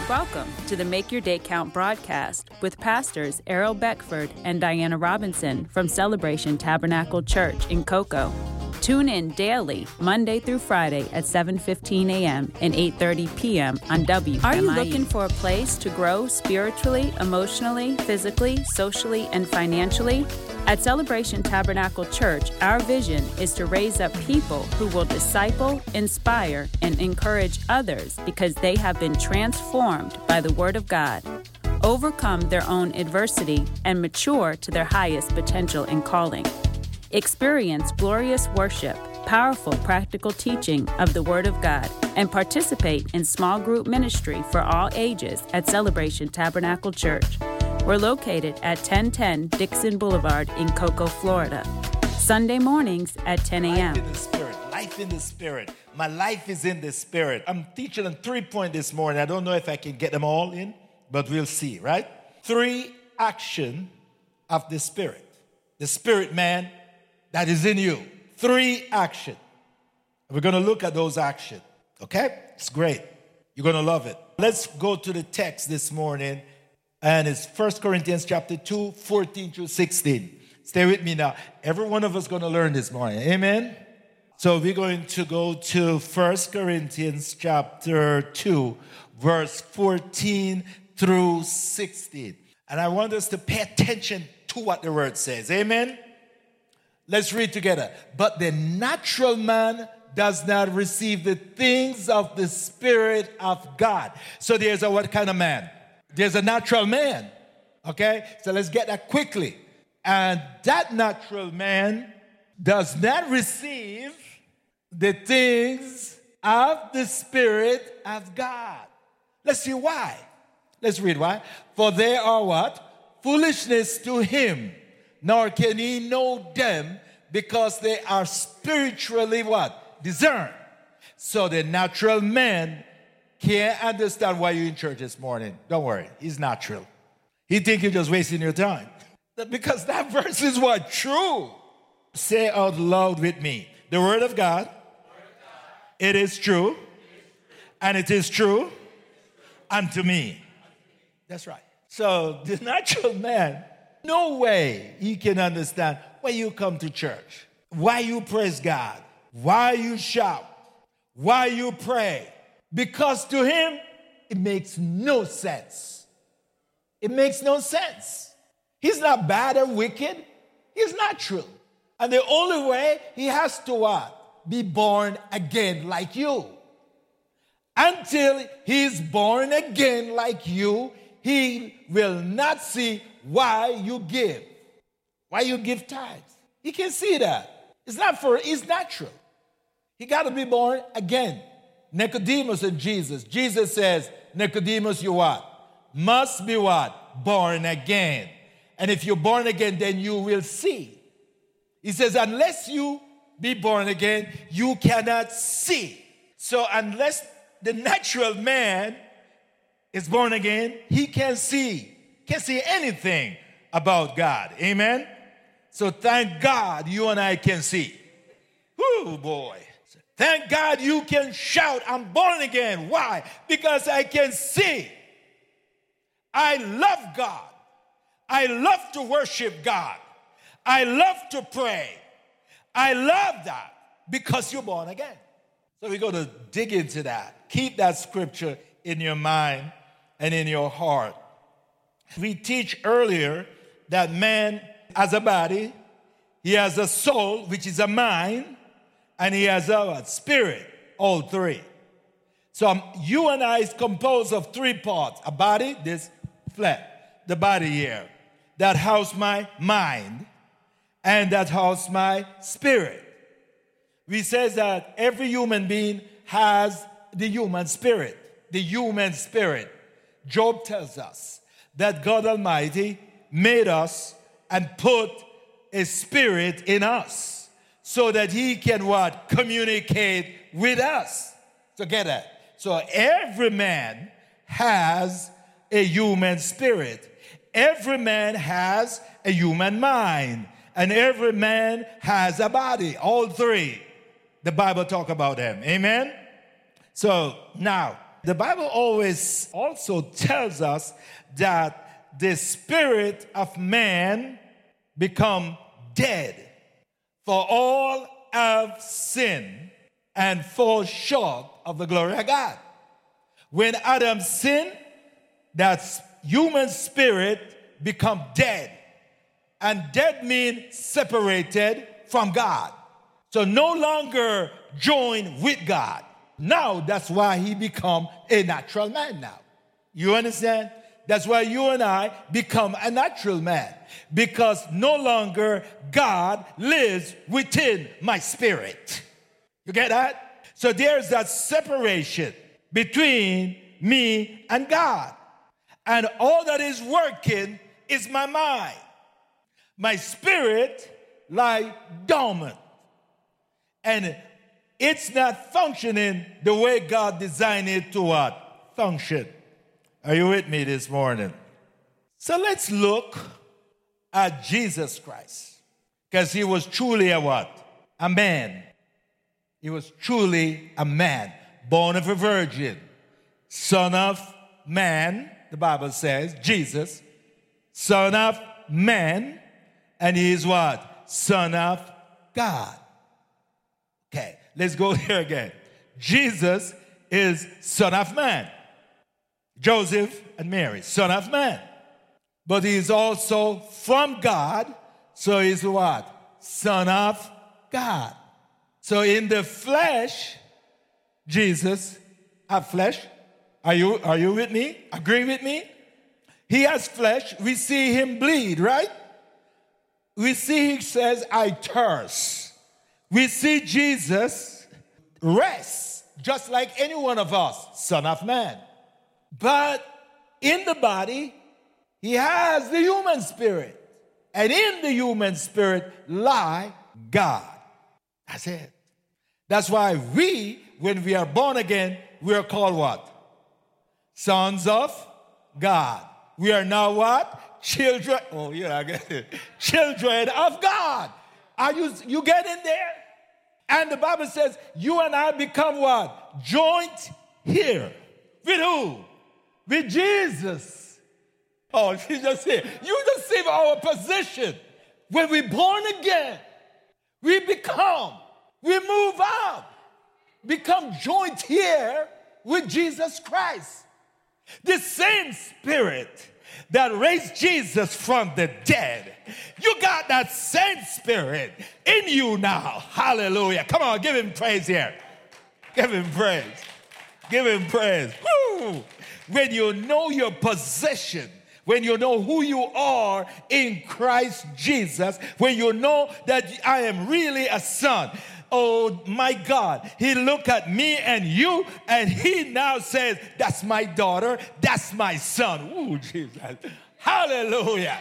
Welcome to the Make Your Day Count broadcast with pastors Errol Beckford and Diana Robinson from Celebration Tabernacle Church in Cocoa. Tune in daily, Monday through Friday at 7:15 a.m. and 8:30 p.m. on WMIE. Are you looking for a place to grow spiritually, emotionally, physically, socially, and financially? At Celebration Tabernacle Church, our vision is to raise up people who will disciple, inspire, and encourage others because they have been transformed by the Word of God, overcome their own adversity, and mature to their highest potential and calling. Experience glorious worship, powerful practical teaching of the Word of God, and participate in small group ministry for all ages at Celebration Tabernacle Church. We're located at 1010 Dixon Boulevard in Cocoa, Florida. Sunday mornings at 10 a.m. Life in the Spirit. Life in the Spirit. My life is in the Spirit. I'm teaching on 3 points this morning. I don't know if I can get them all in, but we'll see, right? 3 action of the Spirit. The Spirit man that is in you. 3 action. We're going to look at those actions, okay? It's great. You're going to love it. Let's go to the text this morning. And it's 1 Corinthians chapter 2, 14 through 16. Stay with me now. Every one of us is going to learn this morning. Amen? So we're going to go to 1 Corinthians chapter 2, verse 14 through 16. And I want us to pay attention to what the word says. Amen? Let's read together. But the natural man does not receive the things of the Spirit of God. So there's a what kind of man? There's a natural man, okay? So let's get that quickly. And that natural man does not receive the things of the Spirit of God. Let's see why. Let's read why. For they are what? Foolishness to him, nor can he know them because they are spiritually what? Discerned. So the natural man can't understand why you're in church this morning. Don't worry. He's natural. He think you're just wasting your time. Because that verse is what? True. Say out loud with me. The Word of God, it is true, and it is true unto me. That's right. So the natural man, no way he can understand why you come to church, why you praise God, why you shout, why you pray. Because to him, it makes no sense. It makes no sense. He's not bad or wicked. He's natural. And the only way he has to what? Be born again like you. Until he's born again like you, he will not see why you give. Why you give tithes. He can see that. It's natural. He got to be born again. Nicodemus and Jesus. Jesus says, Nicodemus, you what? Must be what? Born again. And if you're born again, then you will see. He says, unless you be born again, you cannot see. So unless the natural man is born again, he can't see anything about God. Amen? So thank God you and I can see. Whoo, boy. Thank God you can shout, I'm born again. Why? Because I can see. I love God. I love to worship God. I love to pray. I love that because you're born again. So we're going to dig into that. Keep that scripture in your mind and in your heart. We teach earlier that man has a body, he has a soul, which is a mind, and he has a spirit, all 3. So you and I is composed of 3 parts. A body, this flesh, the body here. That house my mind, and that house my spirit. We say that every human being has the human spirit. The human spirit. Job tells us that God Almighty made us and put a spirit in us. So that he can what? Communicate with us. So get that. So every man has a human spirit. Every man has a human mind. And every man has a body. All 3. The Bible talk about them. Amen? So now, The Bible always also tells us that the spirit of man become dead. For all have sinned and fall short of the glory of God. When Adam sinned, that human spirit become dead. And dead means separated from God. So no longer joined with God. Now that's why he become a natural man now. You understand? That's why you and I become a natural man. Because no longer God lives within my spirit. You get that? So there's that separation between me and God. And all that is working is my mind. My spirit lies dormant. And it's not functioning the way God designed it to what? Function. Are you with me this morning? So let's look at Jesus Christ. Because he was truly a what? A man. He was truly a man. Born of a virgin. Son of man, the Bible says. Jesus. Son of man. And he is what? Son of God. Okay, let's go there again. Jesus is Son of man. Joseph and Mary, Son of man. But he is also from God, so he's what? Son of God. So in the flesh, Jesus has flesh. Are you with me? Agree with me? He has flesh. We see him bleed, right? We see he says, I thirst. We see Jesus rest, just like any one of us, Son of man. But in the body, he has the human spirit. And in the human spirit lie God. That's it. That's why we, when we are born again, we are called what? Sons of God. We are now what? Children. Oh, yeah, I get it. Children of God. Are you get in there? And the Bible says, you and I become what? Joint here. With who? With Jesus. Oh, she just said, you just see our position. When we're born again, we move up, become joint here with Jesus Christ. The same spirit that raised Jesus from the dead, you got that same spirit in you now. Hallelujah. Come on, give him praise here. Give him praise. Give him praise. Woo! When you know your position, when you know who you are in Christ Jesus, when you know that I am really a son, oh my God, he looked at me and you, and he now says, that's my daughter, that's my son. Ooh, Jesus. Hallelujah.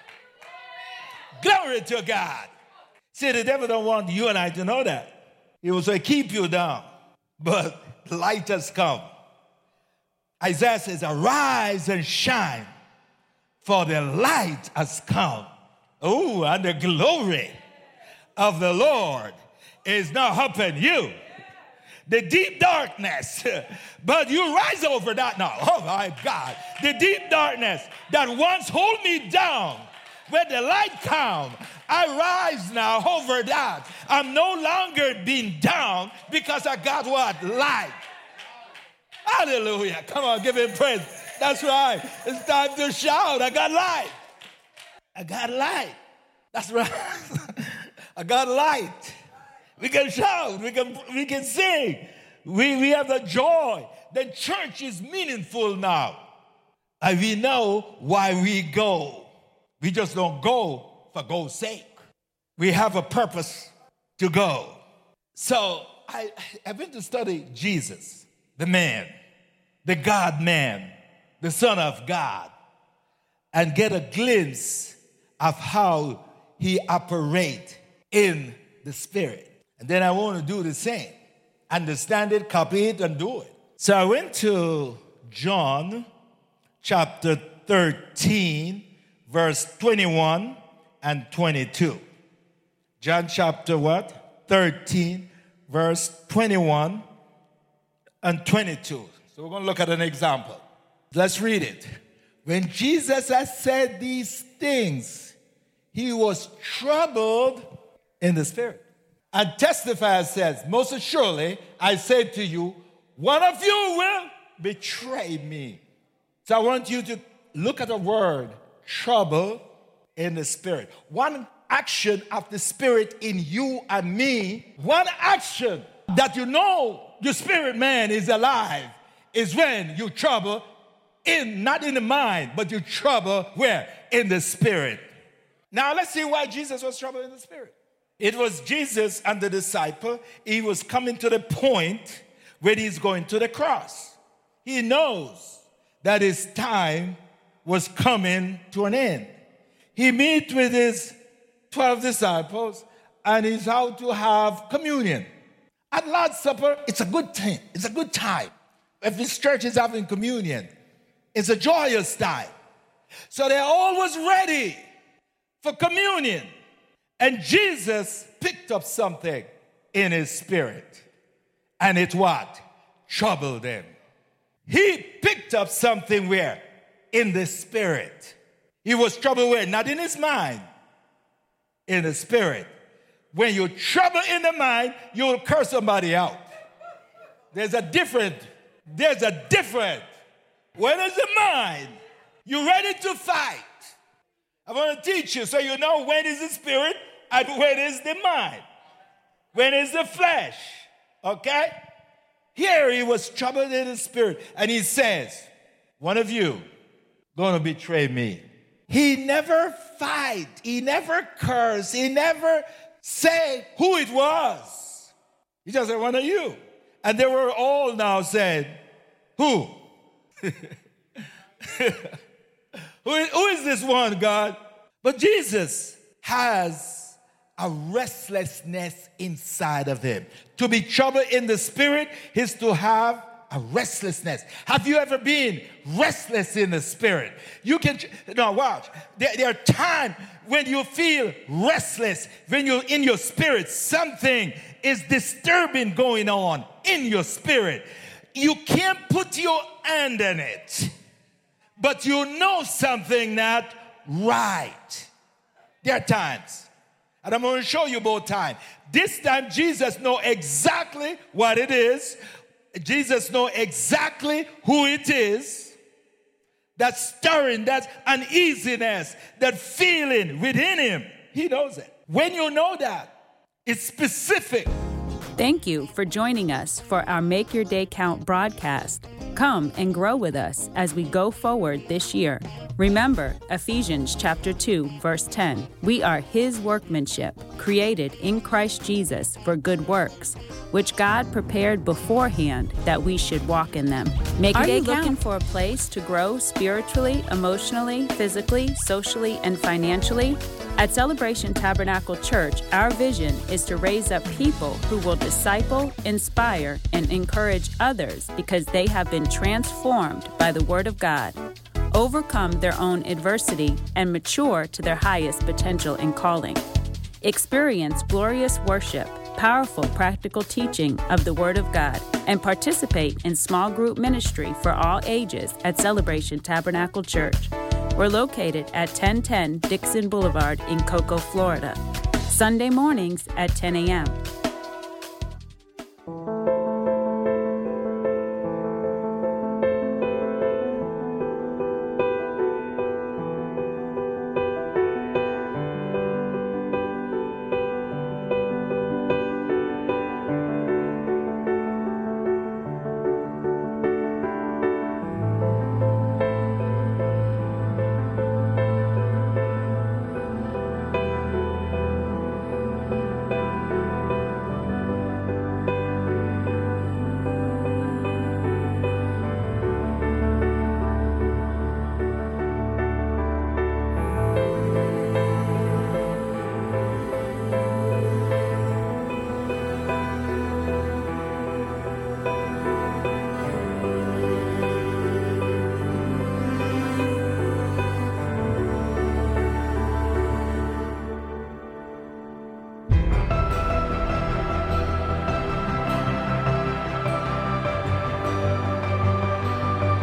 Glory to God. See, the devil don't want you and I to know that. He will say, keep you down. But light has come. Isaiah says, arise and shine, for the light has come. Oh, and the glory of the Lord is now upon you. The deep darkness, but you rise over that now. Oh my God. The deep darkness that once hold me down, when the light comes, I rise now over that. I'm no longer being down because I got what? Light. Hallelujah. Come on, give him praise. That's right. It's time to shout. I got light. I got light. That's right. I got light. We can shout. We can sing. We have the joy. The church is meaningful now. And we know why we go. We just don't go for go's sake. We have a purpose to go. So I went to study Jesus, the man, the God-man, the Son of God, and get a glimpse of how he operates in the Spirit. And then I want to do the same. Understand it, copy it, and do it. So I went to John chapter 13, verse 21 and 22. John chapter what? 13, verse 21 and 22. So we're going to look at an example. Let's read it. When Jesus had said these things, he was troubled in the spirit. And testifies, says, most assuredly, I say to you, one of you will betray me. So I want you to look at the word trouble in the spirit. One action of the spirit in you and me, one action that you know your spirit man is alive is when you trouble not in the mind, but you trouble where? In the spirit. Now let's see why Jesus was troubled in the spirit. It was Jesus and the disciple. He was coming to the point where he's going to the cross. He knows that his time was coming to an end. He meets with his 12 disciples and he's out to have communion. At Lord's Supper, it's a good thing. It's a good time. If this church is having communion, it's a joyous time. So they're always ready for communion. And Jesus picked up something in his spirit. And it what? Troubled him. He picked up something where? In the spirit. He was troubled where? Not in his mind. In the spirit. When you're troubled in the mind, you'll curse somebody out. There's a different. When is the mind? You're ready to fight. I want to teach you so you know when is the spirit and when is the mind. When is the flesh. Okay? Here he was troubled in the spirit. And he says, one of you going to betray me. He never fight. He never curse. He never say who it was. He just said, one of you. And they were all now saying, who? Who is this one, God? But Jesus has a restlessness inside of him. To be troubled in the spirit is to have a restlessness. Have you ever been restless in the spirit? Watch. There are times when you feel restless, when you're in your spirit, something is disturbing going on in your spirit. You can't put your hand in it, but you know something not right. There are times, and I'm going to show you both times. This time, Jesus knows exactly what it is. Jesus knows exactly who it is. That stirring, that uneasiness, that feeling within him. He knows it. When you know that, it's specific. Thank you for joining us for our Make Your Day Count broadcast. Come and grow with us as we go forward this year. Remember Ephesians chapter 2, verse 10. We are his workmanship, created in Christ Jesus for good works, which God prepared beforehand that we should walk in them. Make Your Day Count. Are you looking for a place to grow spiritually, emotionally, physically, socially, and financially? At Celebration Tabernacle Church, our vision is to raise up people who will disciple, inspire, and encourage others because they have been transformed by the Word of God, overcome their own adversity, and mature to their highest potential and calling. Experience glorious worship, powerful practical teaching of the Word of God, and participate in small group ministry for all ages at Celebration Tabernacle Church. We're located at 1010 Dixon Boulevard in Cocoa, Florida. Sunday mornings at 10 a.m.